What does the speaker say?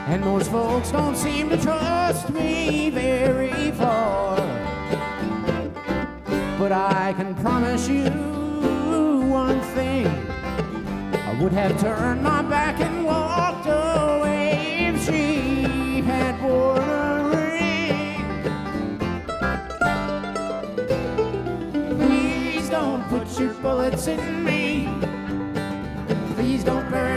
And most folks don't seem to trust me very far. But I can promise you one thing, I would have turned my back and walked away if she had worn a ring. Please don't put your bullets in me. Please don't bury